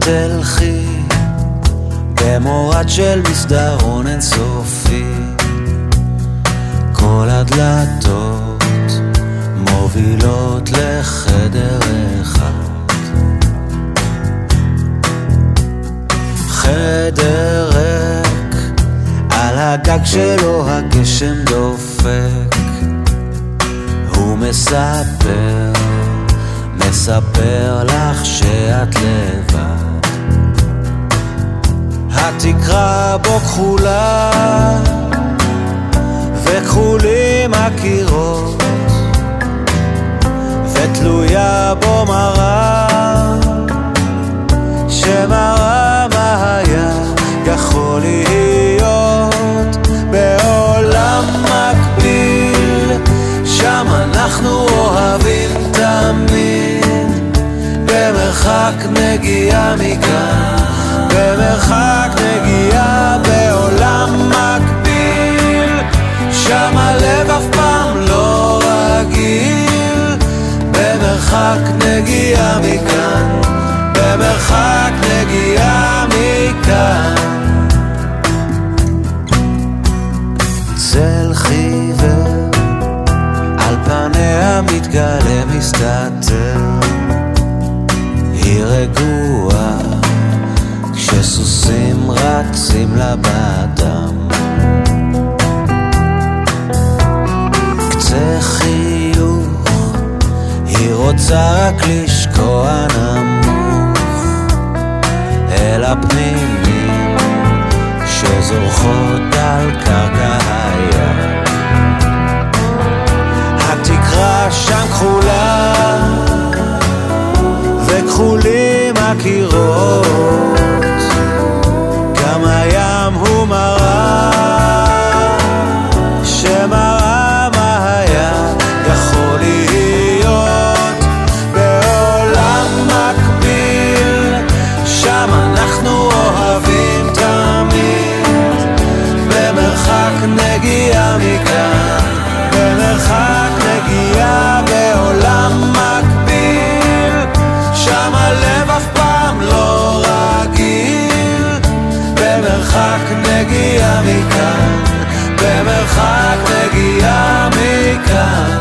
תלכי במורד של מסדרון אינסופי, כל הדלתות מובילות לחדר אחד, חדר ריק, על הגג שלו הגשם דופק, הוא מספר לך שאת לבד, התקרה בו כחולה וכחולים הקירות, ותלויה בו מראה שמראה מה היה יכול להיות בעולם מקביל, שם אנחנו אוהבים תמיד, במרחק נגיעה מכאן, במרחק נגיעה בעולם מקביל, שם הלב אף פעם לא רגיל, במרחק נגיעה מכאן, במרחק נגיעה מכאן. צל חיוור על פניה מתגלה מסתתר, היא רגועה כשסוסים רצים לבדם, קצה חיוך, היא רוצה רק לשקוע נמוך אל הפנינים שזורחות על קרקע הים, התקרה שם כחולה וכחולים הקירות, גם הים הוא מראה שמראה מה היה יכול להיות בעולם מקביל, שם אנחנו אוהבים תמיד, במרחק נגיעה מכאן, במרחק נגיעה בעולם מקביל, שם הלב אף פעם לא רגיל, במרחק נגיעה מכאן, במרחק נגיעה מכאן.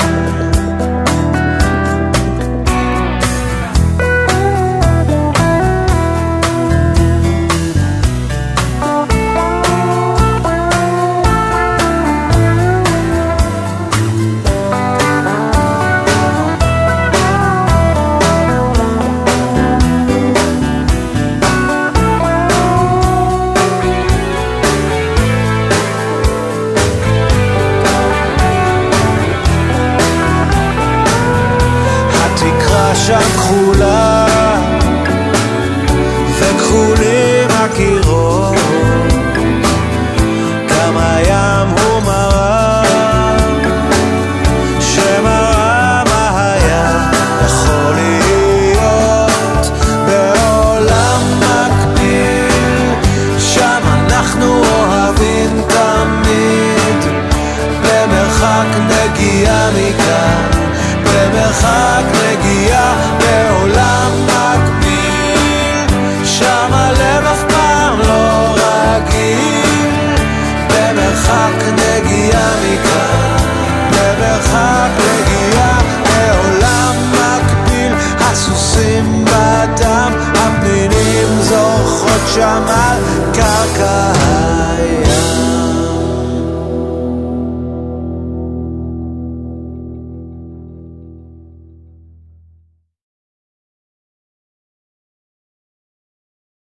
שם כחולה וכחולים הקירות, גם הים הוא מראה שמראה מה היה יכול להיות בעולם מקביל, שם אנחנו אוהבים תמיד, במרחק נגיעה מכאן, במרחק נגיעה בעולם מקביל, שם הלב אף פעם לא רגיל, במרחק נגיעה מכאן, במרחק נגיעה בעולם מקביל, הסוסים בדרך